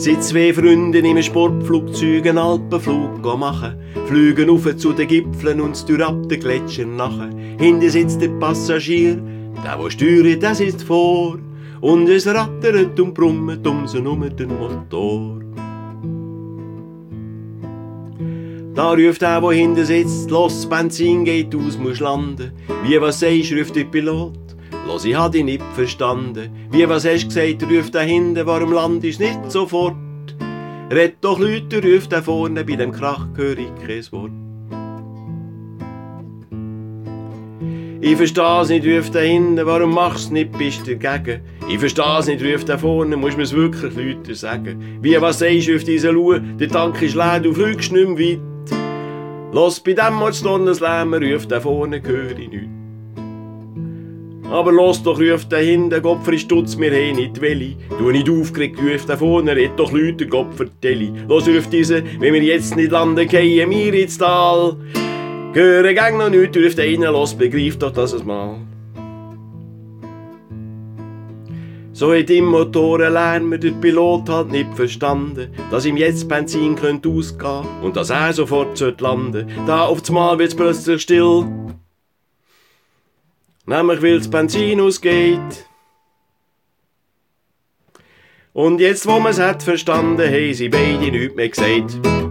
sind zwei Freunde im Sportflugzeug einen Alpenflug machen. Fliegen auf zu den Gipfeln und durch ab den Gletschern nachher. Hinten sitzt der Passagier, der steuert, der sitzt vor. Und es rattert und brummt sie um den Motor. Da ruft der hinten sitzt, los, Benzin geht aus, musst landen. Wie, was sagst, ruft der Pilot. Los, ich hab dich nicht verstanden. Wie, was hast gesagt, ruft der hinten, warum landest nicht sofort? Red doch Leute, ruft der vorne, bei dem Krach höre ich kein Wort. Ich versteh's nicht, ruft der hinten, warum machst du nicht, bist du dagegen? Ich versteh's nicht, ruft der vorne, musst mir's wirklich Leute sagen. Wie, was sagst, ruft dieser Luh, der Tank ist leer, du fliegst nicht mehr weit. Los, bei dem Ortsdonnerslärm, ruft der vorne, höre ich nichts. Aber los doch, ruft der hinten, Gott verstutz mir nicht Welli. Du nicht aufgeregt, ruft der vorne, red doch Leute, Gott vertelli. Los, ruft diese, wenn wir jetzt nicht landen, gehen wir ins Tal. Höre gang noch nichts, ruft der eine, los, begreif doch das mal. So hat im Motorenlärm der Pilot halt nicht verstanden, dass ihm jetzt Benzin könnte ausgehen und dass er sofort landen sollte. Da auf einmal wird's plötzlich still. Nämlich weil das Benzin ausgeht. Und jetzt, wo man's hat verstanden, haben sie beide nichts mehr gesagt.